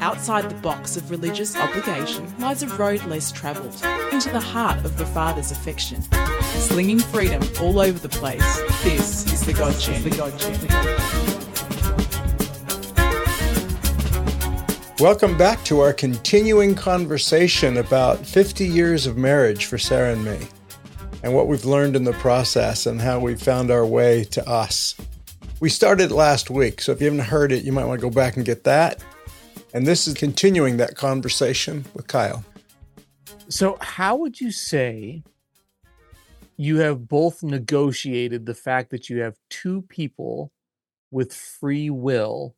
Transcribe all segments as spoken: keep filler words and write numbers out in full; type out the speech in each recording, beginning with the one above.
Outside the box of religious obligation lies a road less travelled, into the heart of the Father's affection. Slinging freedom all over the place, this is the God Gen. The God Gen. The God Gen. Welcome back to our continuing conversation about fifty years of marriage for Sarah and me, and what we've learned in the process and how we found our way to us. We started last week, so if you haven't heard it, you might want to go back and get that. And this is continuing that conversation with Kyle. So how would you say you have both negotiated the fact that you have two people with free will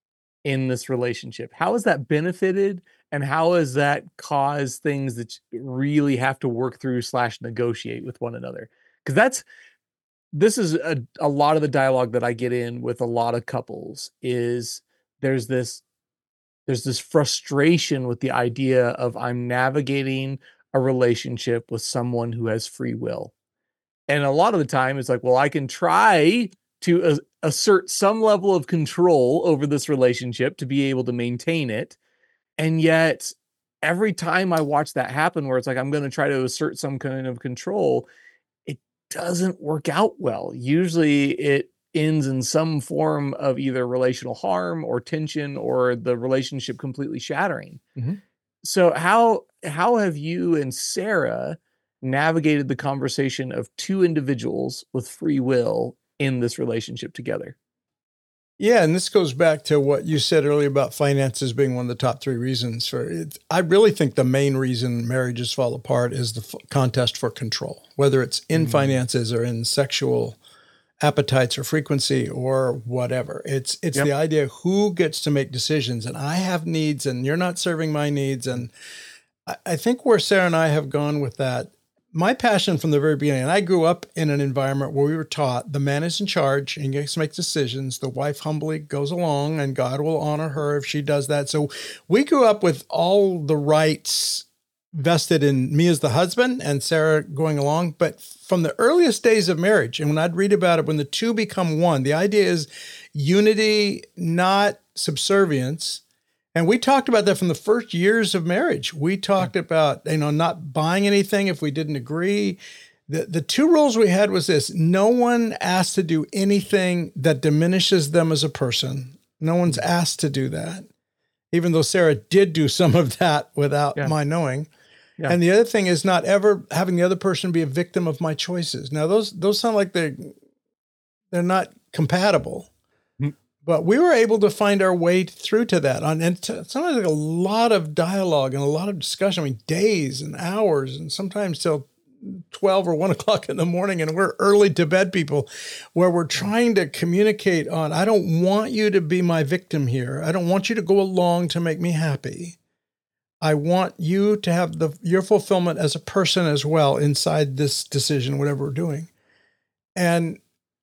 in this relationship? How has that benefited, and how has that caused things that you really have to work through slash negotiate with one another? Because that's this is a, a lot of the dialogue that I get in with a lot of couples is there's this there's this frustration with the idea of I'm navigating a relationship with someone who has free will. And a lot of the time it's like, well, I can try to uh, assert some level of control over this relationship to be able to maintain it. And yet every time I watch that happen, where it's like, I'm going to try to assert some kind of control, it doesn't work out well. Usually it ends in some form of either relational harm or tension or the relationship completely shattering. Mm-hmm. So how, how have you and Sarah navigated the conversation of two individuals with free will in this relationship together? Yeah, and this goes back to what you said earlier about finances being one of the top three reasons for it. I really think the main reason marriages fall apart is the f- contest for control, whether it's in mm-hmm. finances or in sexual appetites or frequency or whatever. It's it's yep. the idea who gets to make decisions, and I have needs and you're not serving my needs. And I, I think where Sarah and I have gone with that, my passion from the very beginning, and I grew up in an environment where we were taught the man is in charge and gets to make decisions. The wife humbly goes along and God will honor her if she does that. So we grew up with all the rights vested in me as the husband and Sarah going along. But from the earliest days of marriage, and when I'd read about it, when the two become one, the idea is unity, not subservience. And we talked about that from the first years of marriage. We talked about, you know, not buying anything if we didn't agree. The the two rules we had was this: no one asked to do anything that diminishes them as a person. No one's asked to do that, even though Sarah did do some of that without yeah. my knowing. Yeah. And the other thing is not ever having the other person be a victim of my choices. Now, those those sound like they're, they're not compatible. But we were able to find our way through to that. And sometimes like a lot of dialogue and a lot of discussion. I mean, days and hours, and sometimes till twelve or one o'clock in the morning. And we're early to bed people, where we're trying to communicate on, I don't want you to be my victim here. I don't want you to go along to make me happy. I want you to have the your fulfillment as a person as well inside this decision, whatever we're doing. And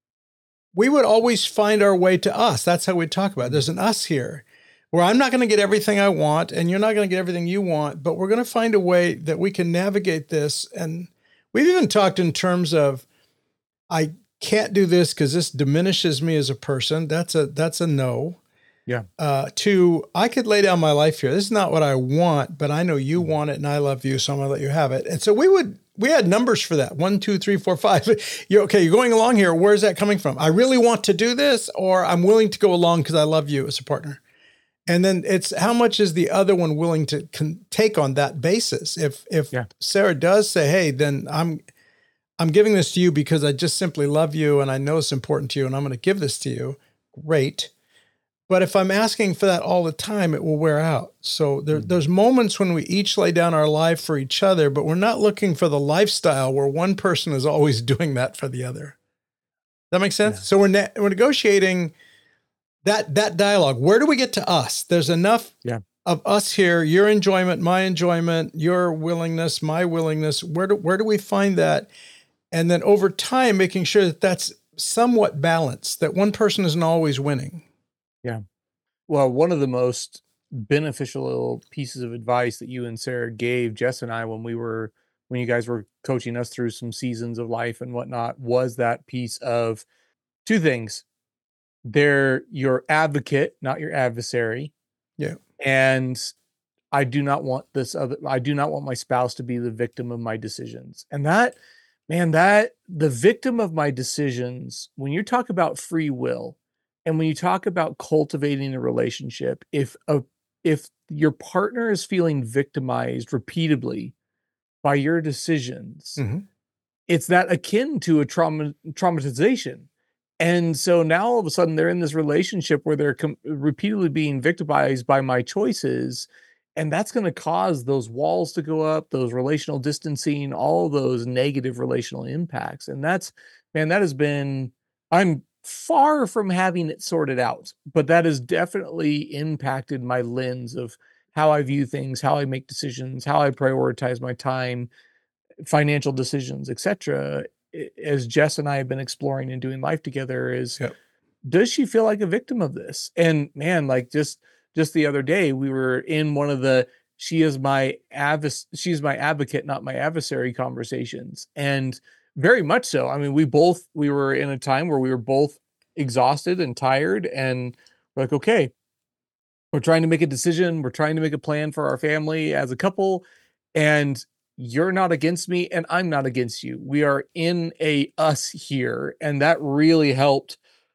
we would always find our way to us. That's how we talk about it. There's an us here where I'm not going to get everything I want and you're not going to get everything you want, but we're going to find a way that we can navigate this. And we've even talked in terms of, I can't do this because this diminishes me as a person. That's a, that's a no. Yeah. Uh, to, I could lay down my life here. This is not what I want, but I know you want it and I love you, so I'm going to let you have it. And so we would, we had numbers for that. One, two, three, four, five. You're okay. You're going along here. Where's that coming from? I really want to do this, or I'm willing to go along because I love you as a partner. And then it's how much is the other one willing to con- take on that basis? If, if yeah. Sarah does say, hey, then I'm, I'm giving this to you because I just simply love you and I know it's important to you and I'm going to give this to you. Great. But if I'm asking for that all the time, it will wear out. So there, mm-hmm. there's moments when we each lay down our life for each other, but we're not looking for the lifestyle where one person is always doing that for the other. That makes sense? Yeah. So we're ne- we're negotiating that that dialogue. Where do we get to us? There's enough yeah. of us here, your enjoyment, my enjoyment, your willingness, my willingness. Where do, where do we find that? And then over time, making sure that that's somewhat balanced, that one person isn't always winning. Yeah. Well, one of the most beneficial pieces of advice that you and Sarah gave Jess and I when we were, when you guys were coaching us through some seasons of life and whatnot, was that piece of two things. They're your advocate, not your adversary. Yeah. And I do not want this other, I do not want my spouse to be the victim of my decisions. And that, man, that the victim of my decisions, when you talk about free will and when you talk about cultivating a relationship, if a, if your partner is feeling victimized repeatedly by your decisions, Mm-hmm. it's that akin to a trauma traumatization. And so now all of a sudden they're in this relationship where they're com- repeatedly being victimized by my choices. And that's going to cause those walls to go up, those relational distancing, all those negative relational impacts. And that's, man, that has been, I'm far from having it sorted out, but that has definitely impacted my lens of how I view things, how I make decisions, how I prioritize my time, financial decisions, et cetera. As Jess and I have been exploring and doing life together, is Yep. does she feel like a victim of this? And man, like just just the other day, we were in one of the she is my advis she's my advocate, not my adversary conversations. And very much so. I mean, we both we were in a time where we were both exhausted and tired, and we're like, okay, we're trying to make a decision, we're trying to make a plan for our family as a couple, and you're not against me and I'm not against you. We are in a us here, and that really helped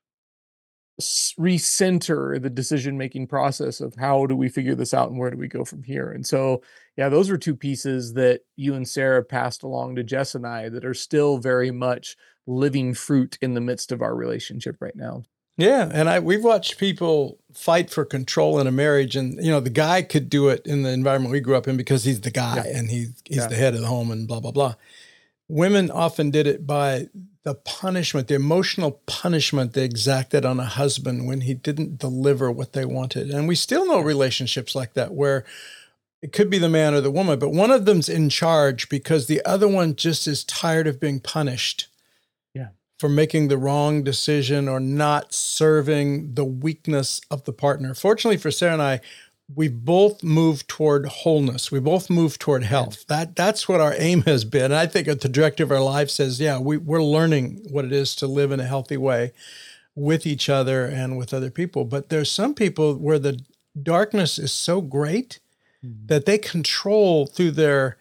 recenter the decision-making process of how do we figure this out and where do we go from here. And so, yeah, those are two pieces that you and Sarah passed along to Jess and I that are still very much living fruit in the midst of our relationship right now. Yeah, and I we've watched people fight for control in a marriage, and you know the guy could do it in the environment we grew up in because he's the guy Yeah. and he he's Yeah. the head of the home and blah blah blah. Women often did it by the punishment, the emotional punishment they exacted on a husband when he didn't deliver what they wanted. And we still know relationships like that where it could be the man or the woman, but one of them's in charge because the other one just is tired of being punished. Yeah. For making the wrong decision or not serving the weakness of the partner. Fortunately for Sarah and I, we both moved toward wholeness. We both moved toward health. That that's what our aim has been. And I think the directive of our life says, yeah, we, we're learning what it is to live in a healthy way with each other and with other people. But there's some people where the darkness is so great mm-hmm. that they control through their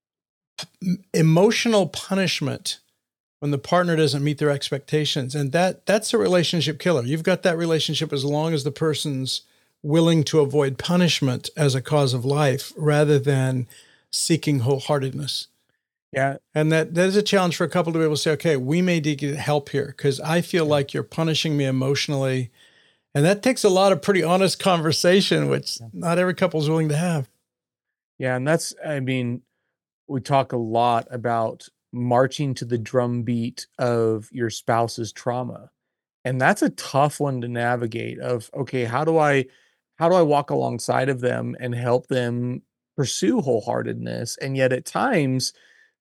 emotional punishment when the partner doesn't meet their expectations. And that that's a relationship killer. You've got that relationship as long as the person's willing to avoid punishment as a cause of life rather than seeking wholeheartedness. Yeah. And that, that is a challenge for a couple to be able to say, okay, we may need to get help here because I feel yeah. like you're punishing me emotionally. And that takes a lot of pretty honest conversation, which yeah. not every couple is willing to have. Yeah. And that's, I mean, we talk a lot about marching to the drumbeat of your spouse's trauma. And that's a tough one to navigate of, okay, how do I, how do I walk alongside of them and help them pursue wholeheartedness? And yet at times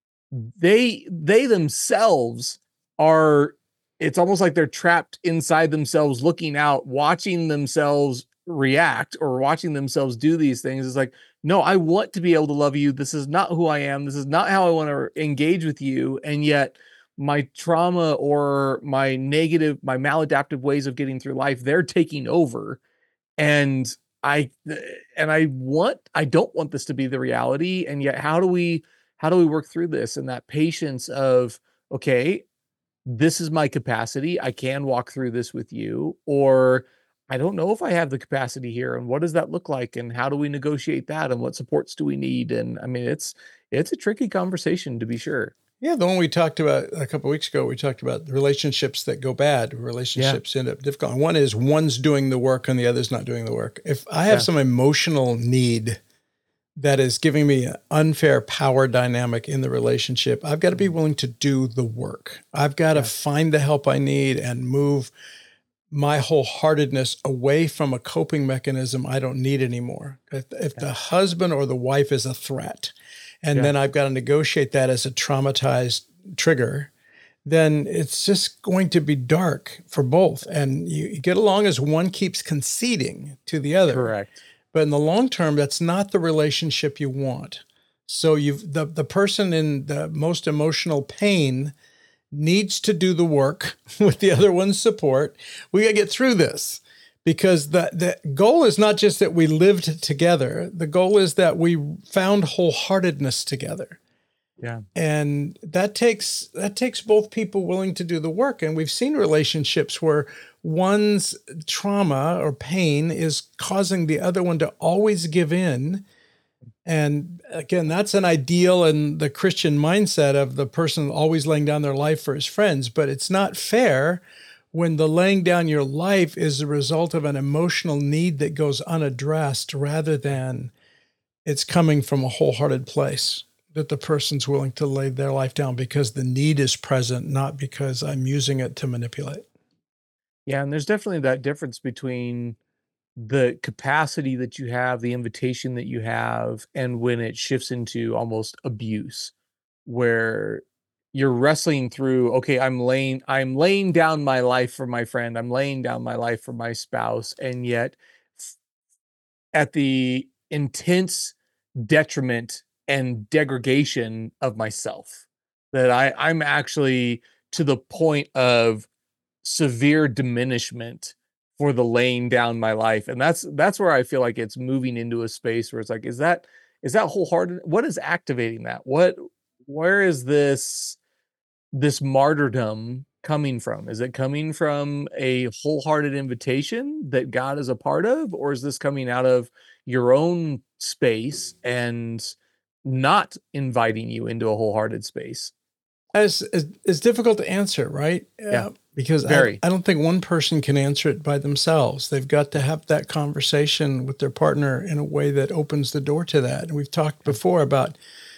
they, they themselves are, it's almost like they're trapped inside themselves, looking out, watching themselves react or watching themselves do these things. It's like, no, I want to be able to love you. This is not who I am. This is not how I want to engage with you. And yet my trauma or my negative, my maladaptive ways of getting through life, they're taking over. And I, and I want, I don't want this to be the reality. And yet how do we, how do we work through this? And that patience of, okay, this is my capacity. I can walk through this with you, or I don't know if I have the capacity here. And what does that look like? And how do we negotiate that? And what supports do we need? And I mean, it's, it's a tricky conversation to be sure. Yeah, the one we talked about a couple of weeks ago, we talked about relationships that go bad, relationships yeah. end up difficult. And one is one's doing the work and the other's not doing the work. If I have yeah. some emotional need that is giving me an unfair power dynamic in the relationship, I've got to be willing to do the work. I've got to yeah. find the help I need and move my wholeheartedness away from a coping mechanism I don't need anymore. If, if yeah. the husband or the wife is a threat, and yeah. then I've got to negotiate that as a traumatized trigger, then it's just going to be dark for both. And you, you get along as one keeps conceding to the other. Correct. But in the long term, that's not the relationship you want. So you've the, the person in the most emotional pain needs to do the work with the other one's support. We got to get through this because the, the goal is not just that we lived together. The goal is that we found wholeheartedness together. Yeah. And that takes that takes both people willing to do the work. And we've seen relationships where one's trauma or pain is causing the other one to always give in. And again, that's an ideal in the Christian mindset of the person always laying down their life for his friends. But it's not fair when the laying down your life is the result of an emotional need that goes unaddressed rather than it's coming from a wholehearted place, that the person's willing to lay their life down because the need is present, not because I'm using it to manipulate. Yeah, and there's definitely that difference between the capacity that you have, the invitation that you have, and when it shifts into almost abuse, where you're wrestling through, okay, I'm laying I'm laying down my life for my friend, I'm laying down my life for my spouse, and yet at the intense detriment and degradation of myself, that I I'm actually to the point of severe diminishment for the laying down my life. And that's that's where I feel like it's moving into a space where it's like, is that is that wholehearted? What is activating that? What where is this this martyrdom coming from? Is it coming from a wholehearted invitation that God is a part of, or is this coming out of your own space and not inviting you into a wholehearted space? It's, it's difficult to answer, right? Yeah. Uh, because I, I don't think one person can answer it by themselves. They've got to have that conversation with their partner in a way that opens the door to that. And we've talked before about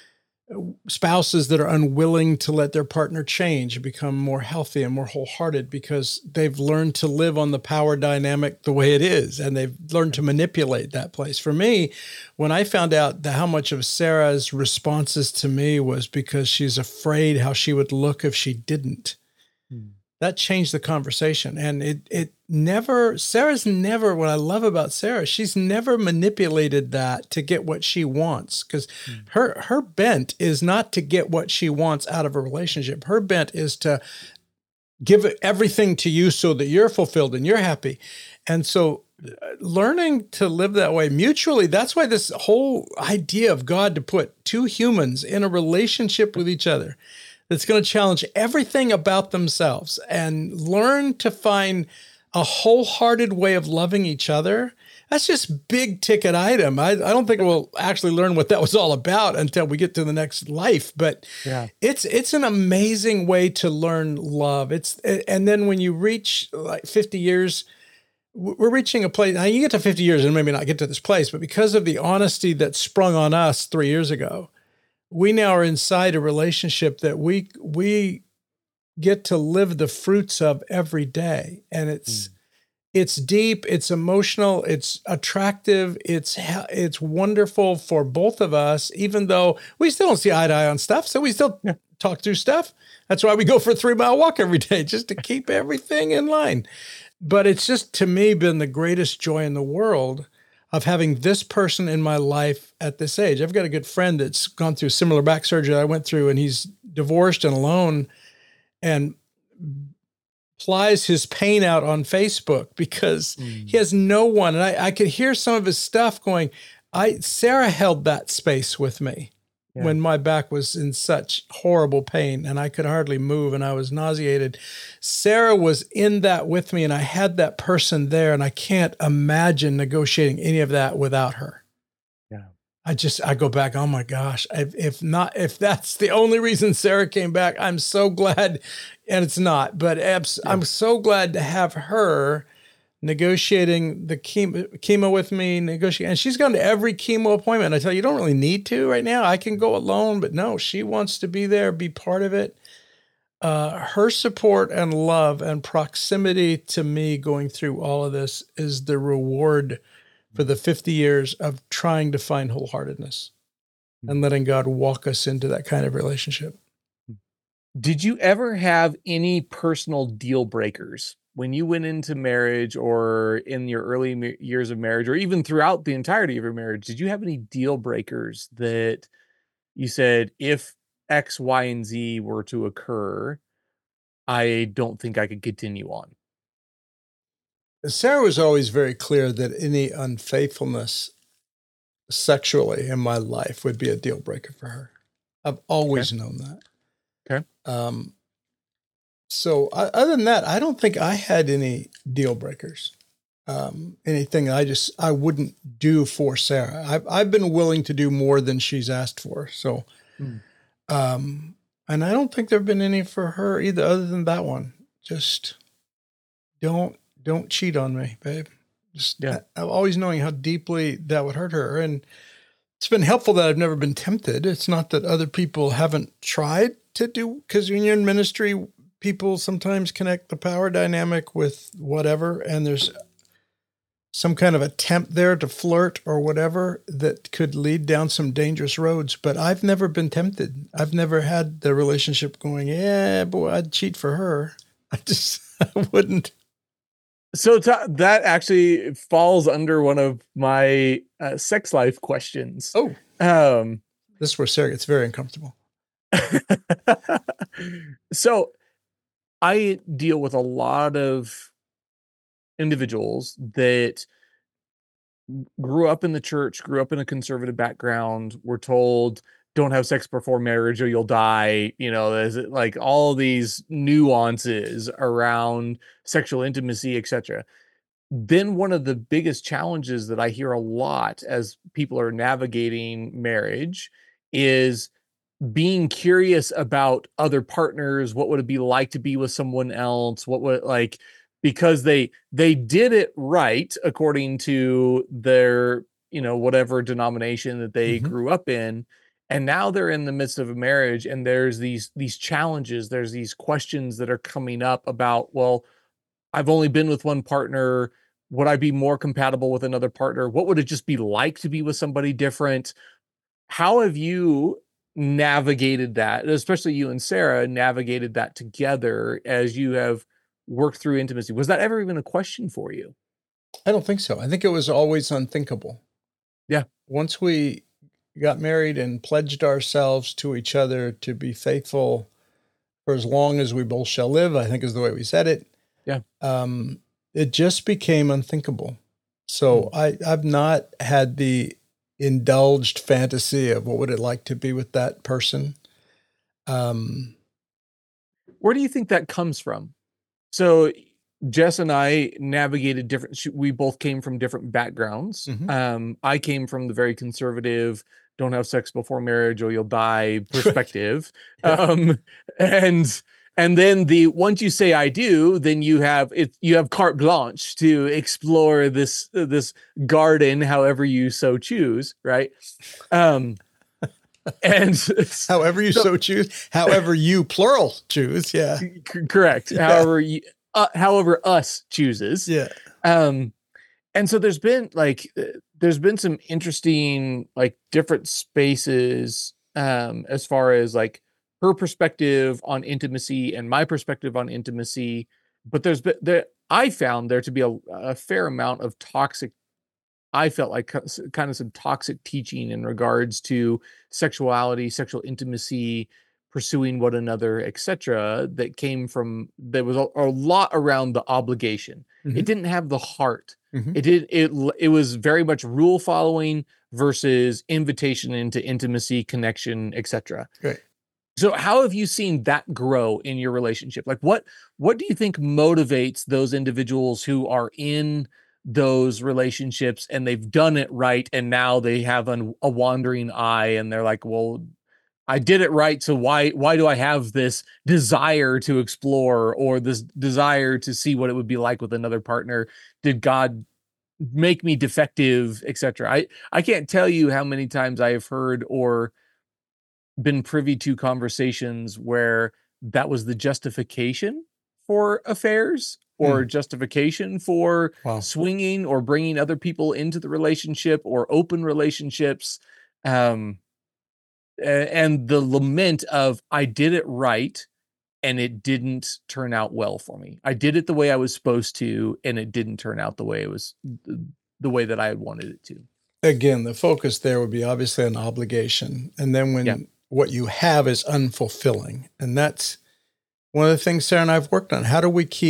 spouses that are unwilling to let their partner change and become more healthy and more wholehearted because they've learned to live on the power dynamic the way it is, and they've learned to manipulate that place. For me, when I found out that how much of Sarah's responses to me was because she's afraid how she would look if she didn't, hmm. that changed the conversation. And it it never, Sarah's never, what I love about Sarah, she's never manipulated that to get what she wants, because mm. her her bent is not to get what she wants out of a relationship. Her bent is to give everything to you so that you're fulfilled and you're happy. And so learning to live that way mutually, that's why this whole idea of God to put two humans in a relationship with each other that's going to challenge everything about themselves and learn to find a wholehearted way of loving each other. That's just big ticket item. I, I don't think we'll actually learn what that was all about until we get to the next life, but yeah. it's it's an amazing way to learn love. It's and then when you reach like fifty years, we're reaching a place, now you get to fifty years and maybe not get to this place, but because of the honesty that sprung on us three years ago, we now are inside a relationship that we we get to live the fruits of every day. And it's mm. it's deep, it's emotional, it's attractive, it's it's wonderful for both of us, even though we still don't see eye to eye on stuff. So we still talk through stuff. That's why we go for a three mile walk every day, just to keep everything in line. But it's just, to me, been the greatest joy in the world of having this person in my life at this age. I've got a good friend that's gone through similar back surgery I went through, and he's divorced and alone and plies his pain out on Facebook because mm. he has no one. And I, I could hear some of his stuff going, I Sarah held that space with me yeah. when my back was in such horrible pain and I could hardly move and I was nauseated. Sarah was in that with me, and I had that person there, and I can't imagine negotiating any of that without her. Yeah. I just, I go back, oh my gosh, if, if not, if that's the only reason Sarah came back, I'm so glad, and it's not, but abs- yeah. I'm so glad to have her negotiating the chemo, chemo with me, negotiating, and she's gone to every chemo appointment. I tell you, you don't really need to right now. I can go alone, but no, she wants to be there, be part of it. Uh, her support and love and proximity to me going through all of this is the reward for the fifty years of trying to find wholeheartedness and letting God walk us into that kind of relationship. Did you ever have any personal deal breakers when you went into marriage, or in your early ma- years of marriage, or even throughout the entirety of your marriage? Did you have any deal breakers that you said, if X, Y, and Z were to occur, I don't think I could continue on? Sarah was always very clear that any unfaithfulness sexually in my life would be a deal breaker for her. I've always Okay. known that. Okay. Um, so I, other than that, I don't think I had any deal breakers. Um, anything I just, I wouldn't do for Sarah. I've, I've been willing to do more than she's asked for. So, Mm. um, and I don't think there've been any for her either, other than that one. Just don't, don't cheat on me, babe. Just, Yeah. I, I've always knowing how deeply that would hurt her. And it's been helpful that I've never been tempted. It's not that other people haven't tried to do, because when you're in ministry, people sometimes connect the power dynamic with whatever, and there's some kind of attempt there to flirt or whatever that could lead down some dangerous roads. But I've never been tempted. I've never had the relationship going, yeah, boy, I'd cheat for her. I just, I wouldn't. So t- that actually falls under one of my uh, sex life questions. Oh, Um, this is where Sarah gets very uncomfortable. so I deal with a lot of individuals that grew up in the church, grew up in a conservative background, were told don't have sex before marriage or you'll die. You know, there's like all these nuances around sexual intimacy, et cetera. Then one of the biggest challenges that I hear a lot as people are navigating marriage is being curious about other partners. What would it be like to be with someone else? What would like, because they, they did it right according to their, you know, whatever denomination that they Mhm. grew up in. And now they're in the midst of a marriage and there's these, these challenges, there's these questions that are coming up about, well, I've only been with one partner. Would I be more compatible with another partner? What would it just be like to be with somebody different? How have you navigated that, especially you and Sarah navigated that together as you have worked through intimacy? Was that ever even a question for you? I don't think so. I think it was always unthinkable. Yeah. Once we got married and pledged ourselves to each other to be faithful for as long as we both shall live, I think is the way we said it. Yeah. Um, it just became unthinkable. So I, I've not had the indulged fantasy of what would it like to be with that person. Um, Where do you think that comes from? So Jess and I navigated different, sh- we both came from different backgrounds. Mhm. Um, I came from the very conservative, don't have sex before marriage or you'll die perspective. Yeah. Um, and, and then the, once you say I do, then you have it, you have carte blanche to explore this, uh, this garden, however you so choose. Right. Um, and however you so, so choose, however you plural choose. Yeah. c- correct. Yeah. However you, uh, however us chooses. Yeah. Um, and so there's been like, uh, there's been some interesting, like different spaces, um, as far as like her perspective on intimacy and my perspective on intimacy. But there's been there, I found there to be a, a fair amount of toxic, I felt like ki- kind of some toxic teaching in regards to sexuality, sexual intimacy, pursuing one another, et cetera, that came from, there was a, a lot around the obligation. Mhm. It didn't have the heart. Mhm. It did, it, it was very much rule following versus invitation into intimacy, connection, et cetera. Right. So how have you seen that grow in your relationship? Like what, what do you think motivates those individuals who are in those relationships and they've done it right and now they have an, a wandering eye and they're like, well, I did it right, so why why do I have this desire to explore or this desire to see what it would be like with another partner? Did God make me defective, et cetera? I I can't tell you how many times I have heard or been privy to conversations where that was the justification for affairs or Hmm. justification for Wow. swinging or bringing other people into the relationship or open relationships. Um, a- and the lament of I did it right and it didn't turn out well for me. I did it the way I was supposed to and it didn't turn out the way it was the way that I had wanted it to. Again, the focus there would be obviously an obligation. And then when Yeah. what you have is unfulfilling. And that's one of the things Sarah and I have worked on. How do we keep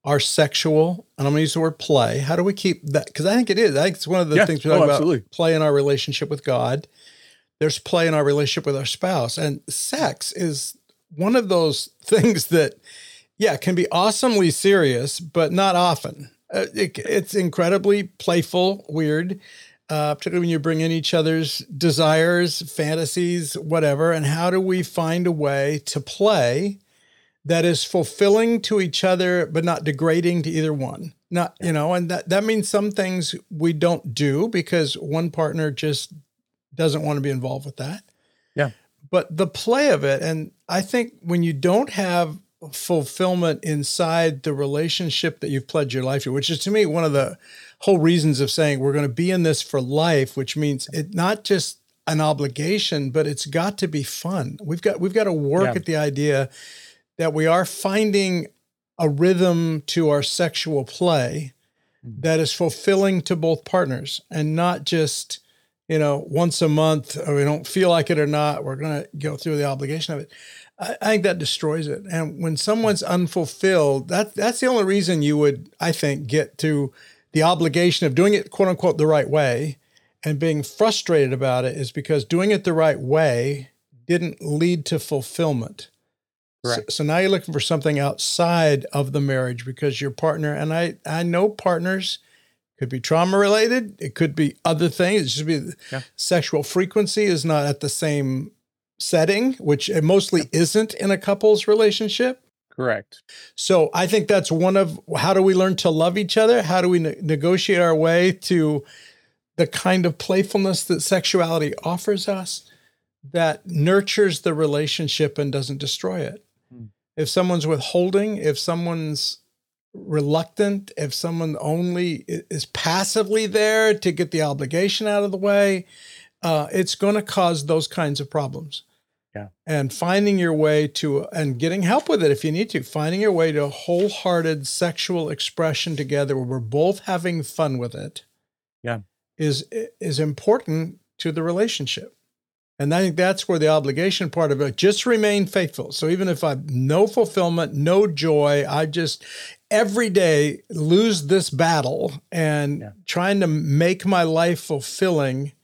our sexual, and I'm going to use the word play. How do we keep that? Because I think it is. I think it's one of the Yeah. things we Oh, talk about, absolutely. play in our relationship with God. There's play in our relationship with our spouse. And sex is one of those things that, yeah, can be awesomely serious, but not often. Uh, it, it's incredibly playful, weird, uh, particularly when you bring in each other's desires, fantasies, whatever. And how do we find a way to play that is fulfilling to each other, but not degrading to either one? Not, you know, and that, that means some things we don't do because one partner just doesn't want to be involved with that. Yeah. But the play of it, and I think when you don't have fulfillment inside the relationship that you've pledged your life to, which is to me one of the whole reasons of saying we're going to be in this for life, which means it not just an obligation, but it's got to be fun. We've got we've got to work Yeah. at the idea that we are finding a rhythm to our sexual play that is fulfilling to both partners, and not just, you know, once a month, or we don't feel like it or not, we're going to go through the obligation of it. I, I think that destroys it. And when someone's unfulfilled, that that's the only reason you would, I think, get to the obligation of doing it, quote unquote, the right way, and being frustrated about it, is because doing it the right way didn't lead to fulfillment. So, Correct. so now you're looking for something outside of the marriage because your partner, and I, I know partners, could be trauma related. It could be other things. It should be Yeah. sexual frequency is not at the same setting, which it mostly isn't in a couple's relationship. Correct. So I think that's one of, how do we learn to love each other? How do we ne- negotiate our way to the kind of playfulness that sexuality offers us that nurtures the relationship and doesn't destroy it? Hmm. If someone's withholding, if someone's reluctant, if someone only is passively there to get the obligation out of the way, uh, it's going to cause those kinds of problems. Yeah. And finding your way to, and getting help with it if you need to, finding your way to wholehearted sexual expression together where we're both having fun with it, Yeah. is is important to the relationship. And I think that's where the obligation part of it, just remain faithful. So even if I've no fulfillment, no joy, I just every day lose this battle and Yeah. trying to make my life fulfilling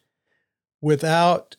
without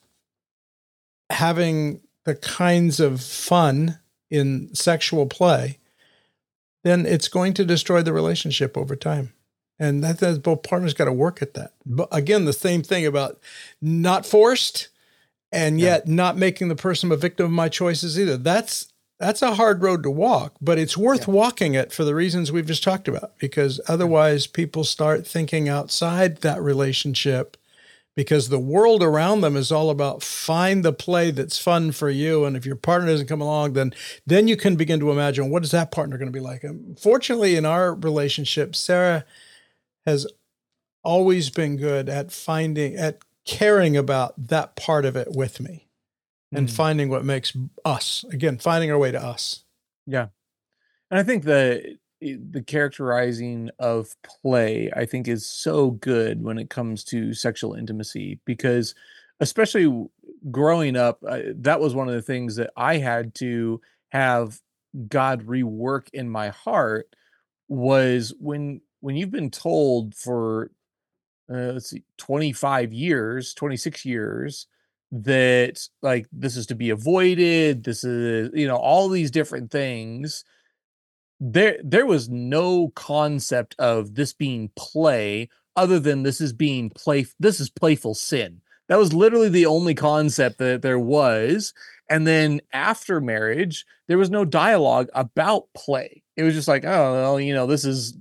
having the kinds of fun in sexual play, then it's going to destroy the relationship over time. And that, that both partners got to work at that. But again, the same thing about not forced, and yet yeah. not making the person a victim of my choices either. That's that's a hard road to walk, but it's worth yeah. walking it for the reasons we've just talked about, because otherwise people start thinking outside that relationship, because the world around them is all about find the play that's fun for you. And if your partner doesn't come along, then then you can begin to imagine, what is that partner going to be like? And fortunately, in our relationship, Sarah has always been good at finding, at caring about that part of it with me and mm. finding what makes us, again, finding our way to us. Yeah. And I think the the characterizing of play, I think, is so good when it comes to sexual intimacy, because especially growing up, I, that was one of the things that I had to have God rework in my heart, was when when you've been told for Uh, let's see, twenty-five years, twenty-six years, that like this is to be avoided. This is, you know, all these different things. There, there was no concept of this being play other than this is being play. This is playful sin. That was literally the only concept that there was. And then after marriage, there was no dialogue about play. It was just like, oh, well, you know, this is,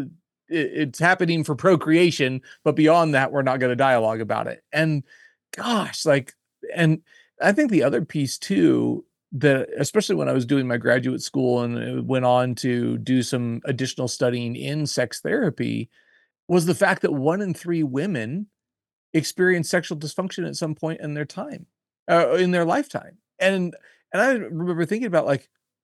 it's happening for procreation, but beyond that, we're not going to dialogue about it. And gosh, like, and I think the other piece too, that especially when I was doing my graduate school and went on to do some additional studying in sex therapy, was the fact that one in three women experience sexual dysfunction at some point in their time, uh, in their lifetime. And, and I remember thinking about, like,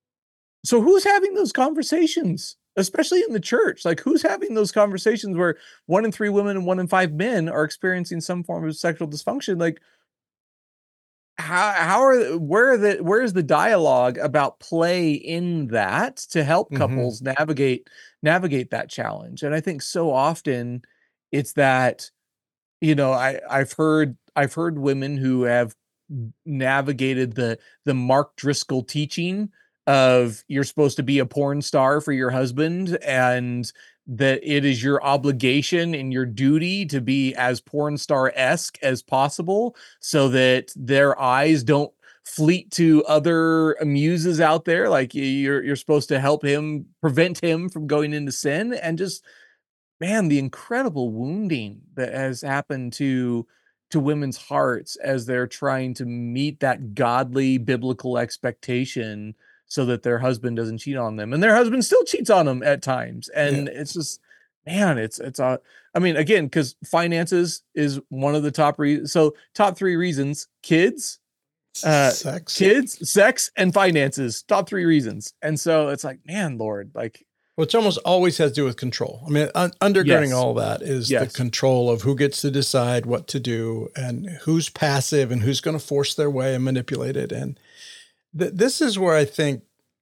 so who's having those conversations? Especially in the church, like, who's having those conversations where one in three women and one in five men are experiencing some form of sexual dysfunction? Like, how how are where are the where's the dialogue about play in that to help Mm-hmm. couples navigate navigate that challenge? And I think so often it's that, you know, I I've heard I've heard women who have navigated the the Mark Driscoll teaching of you're supposed to be a porn star for your husband, and that it is your obligation and your duty to be as porn star-esque as possible so that their eyes don't fleet to other muses out there. Like you're you're supposed to help him, prevent him from going into sin. And just, man, the incredible wounding that has happened to to women's hearts as they're trying to meet that godly biblical expectation so that their husband doesn't cheat on them, and their husband still cheats on them at times. Yeah. And it's just, man, it's it's a I mean, again, because finances is one of the top reasons. So top three reasons: kids, uh Sex. kids, sex, and finances. Top three reasons. And so it's like, man, Lord, like, Which almost always has to do with control. I mean, un- undergirding Yes. all that is the Yes. control of who gets to decide what to do and who's passive and who's going to force their way and manipulate it. And th- this is where I think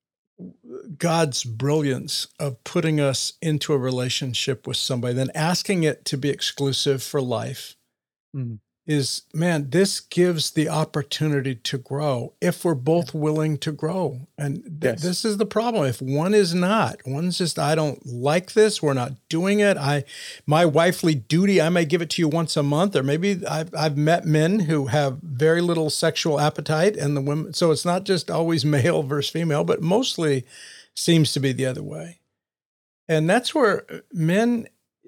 God's brilliance of putting us into a relationship with somebody, then asking it to be exclusive for life, Mhm. is, man, this gives the opportunity to grow if we're both willing to grow. And th- Yes. this is the problem. If one is not, one's just, I don't like this, we're not doing it. I, my wifely duty, I may give it to you once a month, or maybe I've, I've met men who have very little sexual appetite, and the women, so it's not just always male versus female, but mostly seems to be the other way. And that's where men,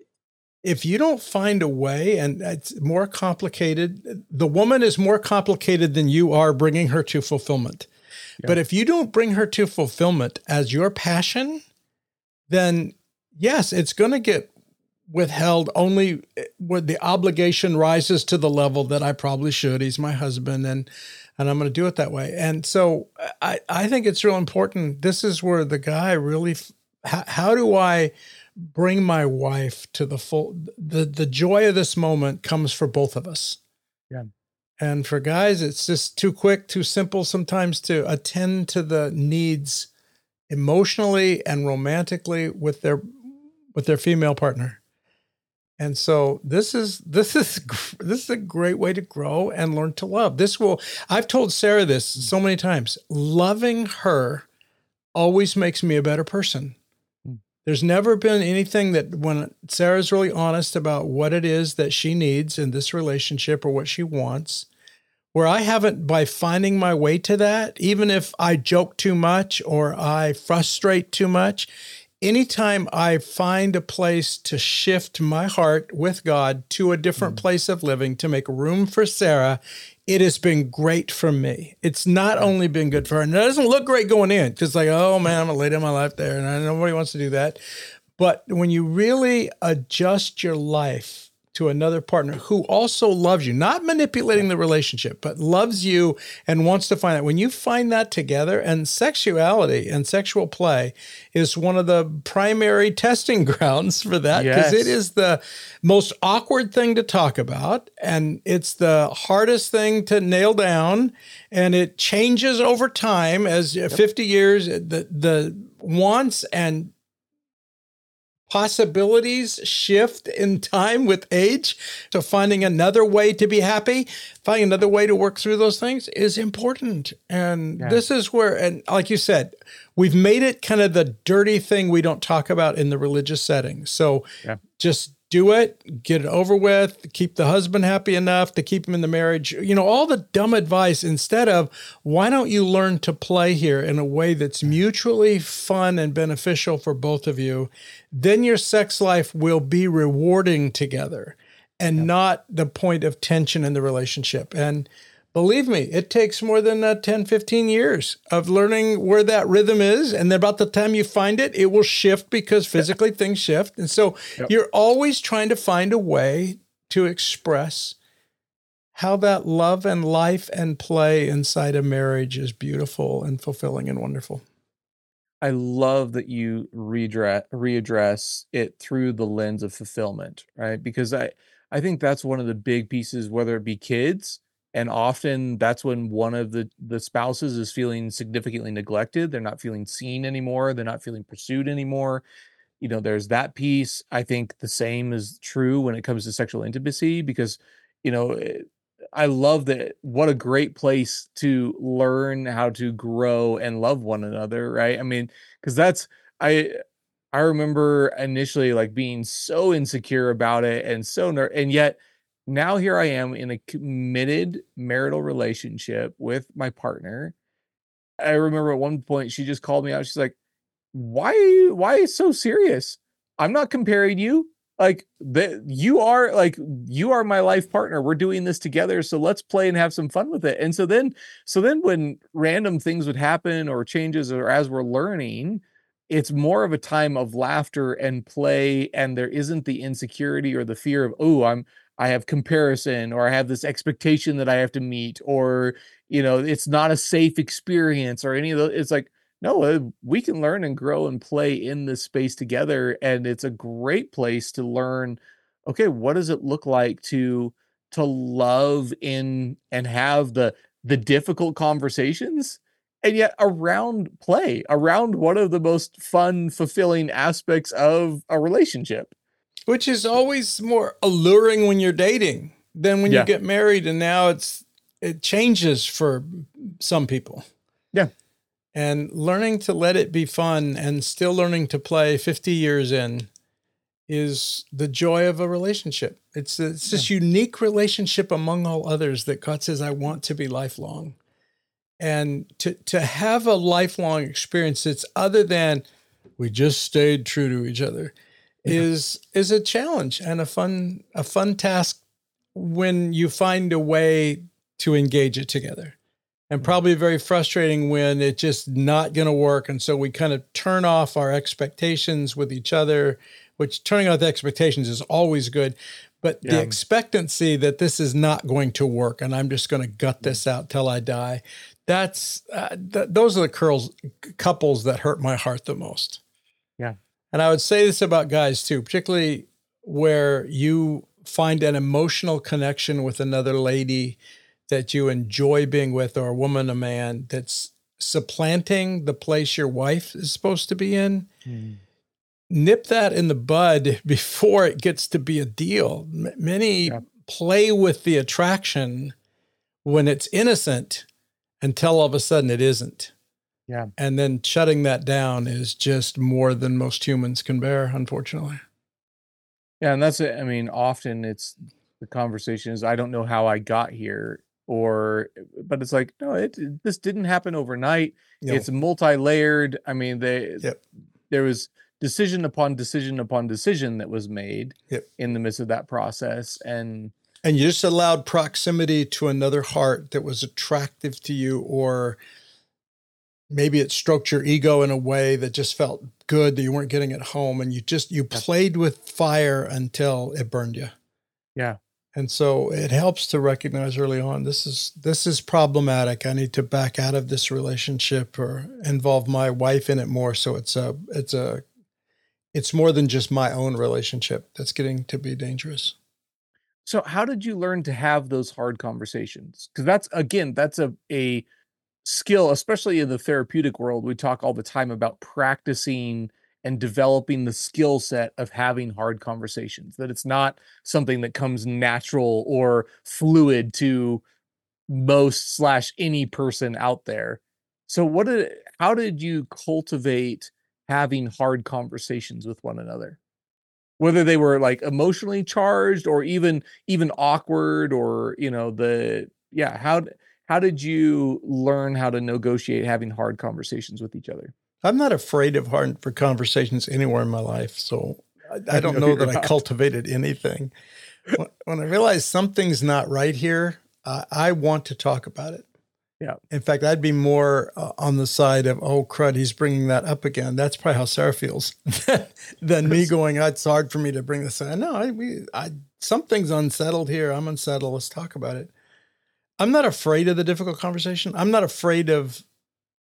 if you don't find a way, and it's more complicated, the woman is more complicated than you are bringing her to fulfillment. Yeah. But if you don't bring her to fulfillment as your passion, then yes, it's going to get withheld only when the obligation rises to the level that I probably should. He's my husband, and and I'm going to do it that way. And so I, I think it's real important. This is where the guy really, how, how do I bring my wife to the full, the, the joy of this moment comes for both of us. Yeah. And for guys, it's just too quick, too simple sometimes to attend to the needs emotionally and romantically with their, with their female partner. And so this is, this is, this is a great way to grow and learn to love. This will, I've told Sarah this so many times, loving her always makes me a better person. There's never been anything that when Sarah's really honest about what it is that she needs in this relationship or what she wants, where I haven't, by finding my way to that, even if I joke too much or I frustrate too much, anytime I find a place to shift my heart with God to a different mm-hmm. place of living, to make room for Sarah, it has been great for me. It's not only been good for her, and it doesn't look great going in because like, oh man, I'm gonna lay down my life there, and nobody wants to do that. But when you really adjust your life to another partner who also loves you, not manipulating the relationship, but loves you and wants to find that, when you find that together, and sexuality and sexual play is one of the primary testing grounds for that, because Yes. it is the most awkward thing to talk about, and it's the hardest thing to nail down, and it changes over time as yep. fifty years, the, the wants and possibilities shift in time with age. So finding another way to be happy, finding another way to work through those things is important. And yeah. this is where, and like you said, we've made it kind of the dirty thing we don't talk about in the religious setting. So yeah. just do it, get it over with, keep the husband happy enough to keep him in the marriage. You know, all the dumb advice, instead of, why don't you learn to play here in a way that's mutually fun and beneficial for both of you? Then your sex life will be rewarding together and yep. not the point of tension in the relationship. And believe me, it takes more than uh, ten, fifteen years of learning where that rhythm is. And then about the time you find it, it will shift because physically things shift. And so yep. you're always trying to find a way to express how that love and life and play inside a marriage is beautiful and fulfilling and wonderful. I love that you readdress, readdress it through the lens of fulfillment, right? Because I, I think that's one of the big pieces, whether it be kids And often that's when one of the the spouses is feeling significantly neglected. They're not feeling seen anymore. They're not feeling pursued anymore. You know, there's that piece. I think the same is true when it comes to sexual intimacy because, you know, eh, I love that. What a great place to learn how to grow and love one another, right? I mean, because that's I I remember initially like being so insecure about it and so ner- and yet now here I am in a committed marital relationship with my partner. I remember at one point she just called me out. She's like, why are you why is so serious? I'm not comparing you. Like the you are like you are my life partner. We're doing this together, so let's play and have some fun with it. And so then so then when random things would happen or changes or as we're learning, it's more of a time of laughter and play and there isn't the insecurity or the fear of, oh, I'm I have comparison or I have this expectation that I have to meet or you know, it's not a safe experience or any of those. It's like no, uh, we can learn and grow and play in this space together, and it's a great place to learn, okay, what does it look like to to love in and have the the difficult conversations, and yet around play, around one of the most fun, fulfilling aspects of a relationship. Which is always more alluring when you're dating than when you Yeah. get married. And now it's, it changes for some people. Yeah. And learning to let it be fun and still learning to play fifty years in is the joy of a relationship. It's, it's this unique relationship among all others that God says, I want to be lifelong. And to, to have a lifelong experience that's other than we just stayed true to each other is, is a challenge and a fun, a fun task when you find a way to engage it together. And probably very frustrating when it's just not going to work. And so we kind of turn off our expectations with each other, which turning off the expectations is always good. But Yeah. the expectancy that this is not going to work and I'm just going to gut this out till I die, that's uh, th- those are the curls, couples that hurt my heart the most. Yeah. And I would say this about guys too, particularly where you find an emotional connection with another lady that you enjoy being with, or a woman, a man that's supplanting the place your wife is supposed to be in. Mm. Nip that in the bud before it gets to be a deal. M- many Yeah. play with the attraction when it's innocent until all of a sudden it isn't. Yeah. And then shutting that down is just more than most humans can bear, unfortunately. Yeah, and that's it. I mean, often it's the conversation is, I don't know how I got here, or but it's like, no, it this didn't happen overnight. No. It's multi-layered. I mean, they Yep. there was decision upon decision upon decision that was made Yep. in the midst of that process. And And you just allowed proximity to another heart that was attractive to you, or maybe it stroked your ego in a way that just felt good that you weren't getting at home. And you just, you played with fire until it burned you. yeah, And so it helps to recognize early on, this is, this is problematic. I need to back out of this relationship or involve my wife in it more. So it's a, it's a, it's more than just my own relationship that's getting to be dangerous. so how did you learn to have those hard conversations? Because that's again, that's a a skill, especially in the therapeutic world. We talk all the time about practicing and developing the skill set of having hard conversations, that it's not something that comes natural or fluid to most slash any person out there. So what did how did you cultivate having hard conversations with one another? Whether they were like emotionally charged or even even awkward, or you know the yeah how d- how did you learn how to negotiate having hard conversations with each other? I'm not afraid of hard for conversations anywhere in my life. So I, I don't know know you're that I not. cultivated anything. When, when I realize something's not right here, uh, I want to talk about it. Yeah. In fact, I'd be more uh, on the side of, oh, crud, he's bringing that up again. That's probably how Sarah feels than me going, it's hard for me to bring this up. No, I, we, I, something's unsettled here. I'm unsettled. Let's talk about it. I'm not afraid of the difficult conversation. I'm not afraid of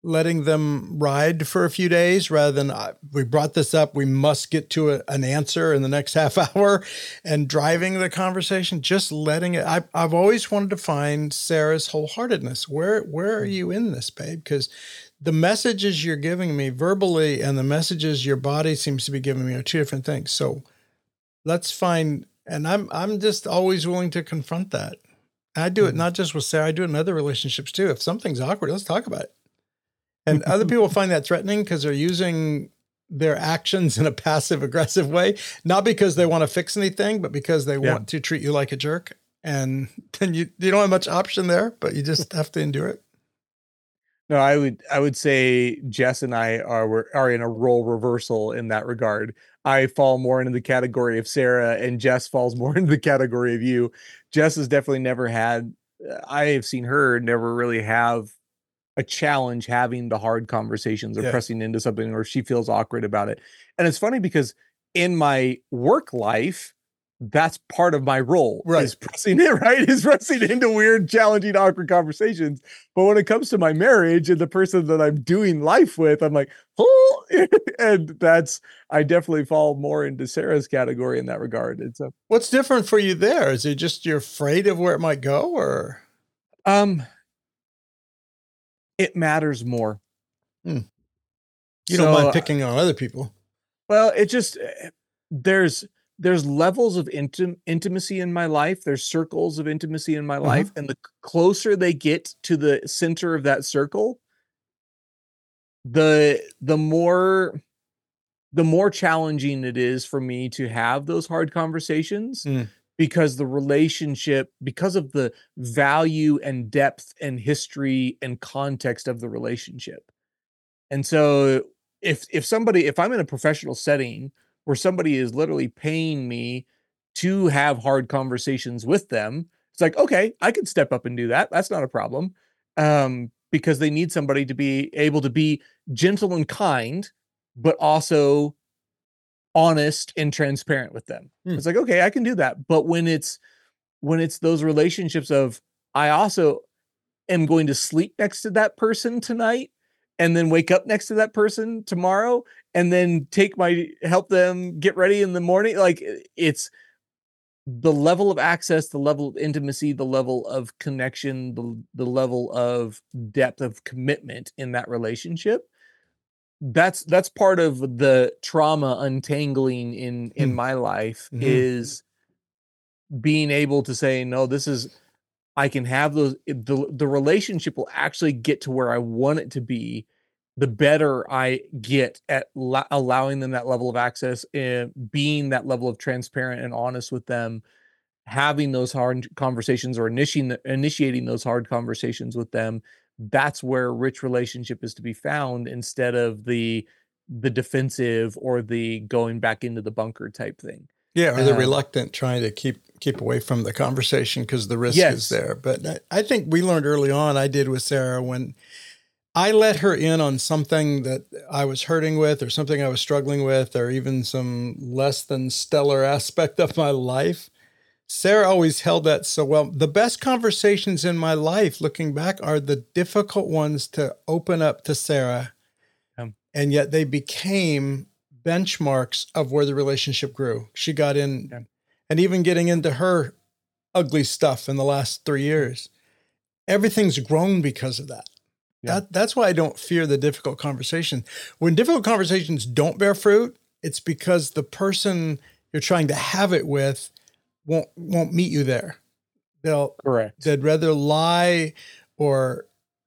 letting them ride for a few days rather than uh, we brought this up, we must get to a, an answer in the next half hour, and driving the conversation, just letting it. I, I've always wanted to find Sarah's wholeheartedness. Where, where are you in this, babe? Because the messages you're giving me verbally and the messages your body seems to be giving me are two different things. So let's find, and I'm, I'm just always willing to confront that. I do it not just with Sarah, I do it in other relationships too. If something's awkward, let's talk about it. And other people find that threatening because they're using their actions in a passive aggressive way, not because they want to fix anything, but because they yeah. want to treat you like a jerk. And then you, you don't have much option there, but you just have to endure it. No, I would, I would say Jess and I are, are in a role reversal in that regard. I fall more into the category of Sarah, and Jess falls more into the category of you. Jess has definitely never had, I have seen her never really have a challenge having the hard conversations or yeah. pressing into something, or she feels awkward about it. And it's funny because in my work life, that's part of my role, right? Is pressing it, right? Is pressing into weird, challenging, awkward conversations. But when it comes to my marriage and the person that I'm doing life with, I'm like, oh, and that's, I definitely fall more into Sarah's category in that regard. And so, what's different for you there? Is it just you're afraid of where it might go, or? Um, it matters more. Hmm. You so, don't mind picking on other people. Well, it just, there's, there's levels of intim- intimacy in my life. There's circles of intimacy in my life. Uh-huh. And the closer they get to the center of that circle, the, the more, the more challenging it is for me to have those hard conversations. Mm. Because the relationship, because of the value and depth and history and context of the relationship. And so if, if somebody, if I'm in a professional setting where somebody is literally paying me to have hard conversations with them, it's like, okay, I can step up and do that. That's not a problem. Um, because they need somebody to be able to be gentle and kind, but also honest and transparent with them. Hmm. It's like, okay, I can do that. But when it's, when it's those relationships of, I also am going to sleep next to that person tonight and then wake up next to that person tomorrow and then take my, help them get ready in the morning. Like, it's the level of access, the level of intimacy, the level of connection, the, the level of depth of commitment in that relationship. That's, that's part of the trauma untangling in, in hmm. my life mm-hmm. is being able to say, no, this is, I can have those, the, the relationship will actually get to where I want it to be. The better I get at la- allowing them that level of access and being that level of transparent and honest with them, having those hard conversations or initiating, initiating those hard conversations with them. That's where rich relationship is to be found instead of the, the defensive or the going back into the bunker type thing. Yeah. Or the um, reluctant trying to keep, keep away from the conversation because the risk yes. is there. But I, I think we learned early on, I did with Sarah, when I let her in on something that I was hurting with or something I was struggling with, or even some less than stellar aspect of my life. Sarah always held that so well. The best conversations in my life, looking back, are the difficult ones to open up to Sarah. Um, and yet they became benchmarks of where the relationship grew. She got in yeah. and even getting into her ugly stuff in the last three years, everything's grown because of that. Yeah. That that's why I don't fear the difficult conversation. When difficult conversations don't bear fruit, it's because the person you're trying to have it with won't won't meet you there. They'll correct. They'd rather lie or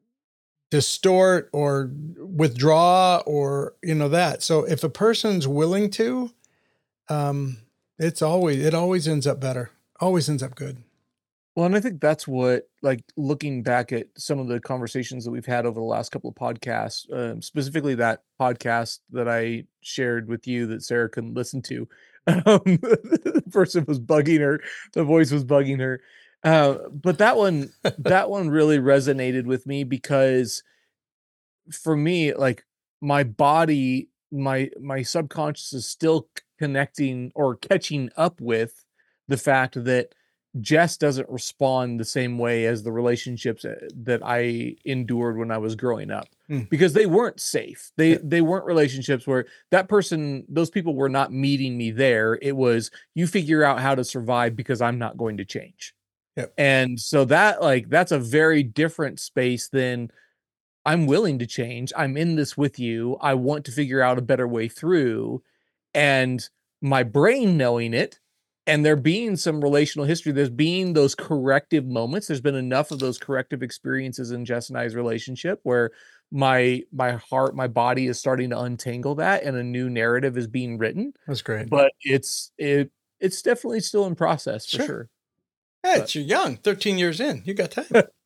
distort or withdraw or you know that. So if a person's willing to, um, it's always it always ends up better. Always ends up good. Well, and I think that's what, like, looking back at some of the conversations that we've had over the last couple of podcasts, um, specifically that podcast that I shared with you that Sarah couldn't listen to. Um, the person was bugging her. The voice was bugging her. Uh, but that one, that one really resonated with me because for me, like, my body, my, my subconscious is still connecting or catching up with the fact that Jess doesn't respond the same way as the relationships that I endured when I was growing up, mm. because they weren't safe. They, yeah. they weren't relationships where that person, those people were not meeting me there. It was, you figure out how to survive because I'm not going to change. Yep. And so that like, that's a very different space than I'm willing to change. I'm in this with you. I want to figure out a better way through, and my brain knowing it. And there being some relational history, there's being those corrective moments. There's been enough of those corrective experiences in Jess and I's relationship where my my heart, my body is starting to untangle that, and a new narrative is being written. That's great. But it's it it's definitely still in process for sure. sure. Hey, but, it's you're young, thirteen years in. You got time.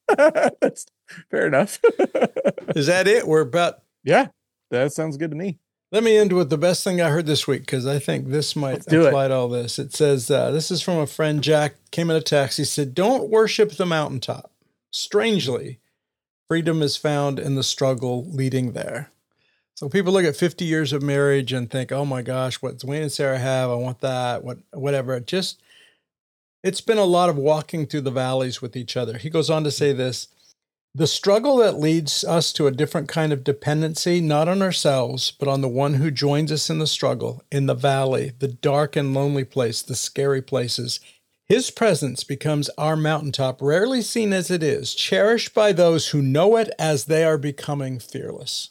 That's fair enough. Is that it? We're about. Yeah, that sounds good to me. Let me end with the best thing I heard this week, because I think this might apply to all this. It says, uh, this is from a friend, Jack, came in a text. He said, don't worship the mountaintop. Strangely, freedom is found in the struggle leading there. So people look at fifty years of marriage and think, oh my gosh, what Dwayne and Sarah have, I want that, what, whatever. It just, it's been a lot of walking through the valleys with each other. He goes on to say this. The struggle that leads us to a different kind of dependency, not on ourselves, but on the one who joins us in the struggle, in the valley, the dark and lonely place, the scary places. His presence becomes our mountaintop, rarely seen as it is, cherished by those who know it as they are becoming fearless.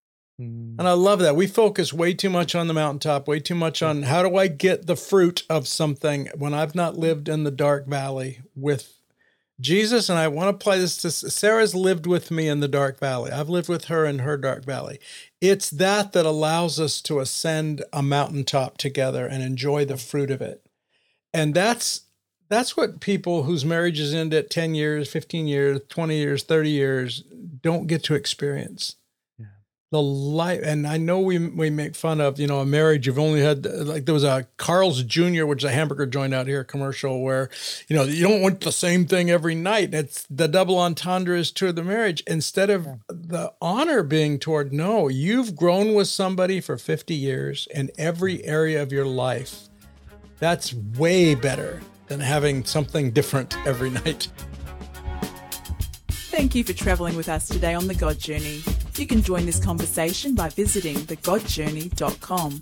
Mm. And I love that. We focus way too much on the mountaintop, way too much on how do I get the fruit of something when I've not lived in the dark valley with Jesus. And I want to apply this to Sarah's lived with me in the dark valley. I've lived with her in her dark valley. It's that that allows us to ascend a mountaintop together and enjoy the fruit of it. And that's that's what people whose marriages end at ten years, fifteen years, twenty years, thirty years don't get to experience. The life, and I know we we make fun of, you know, a marriage. You've only had, like, there was a Carl's Junior, which is a hamburger joint out here, commercial where, you know, you don't want the same thing every night. It's the double entendre is to the marriage, instead of the honor being toward, no, you've grown with somebody for fifty years in every area of your life. That's way better than having something different every night. Thank you for traveling with us today on The God Journey. You can join this conversation by visiting the god journey dot com.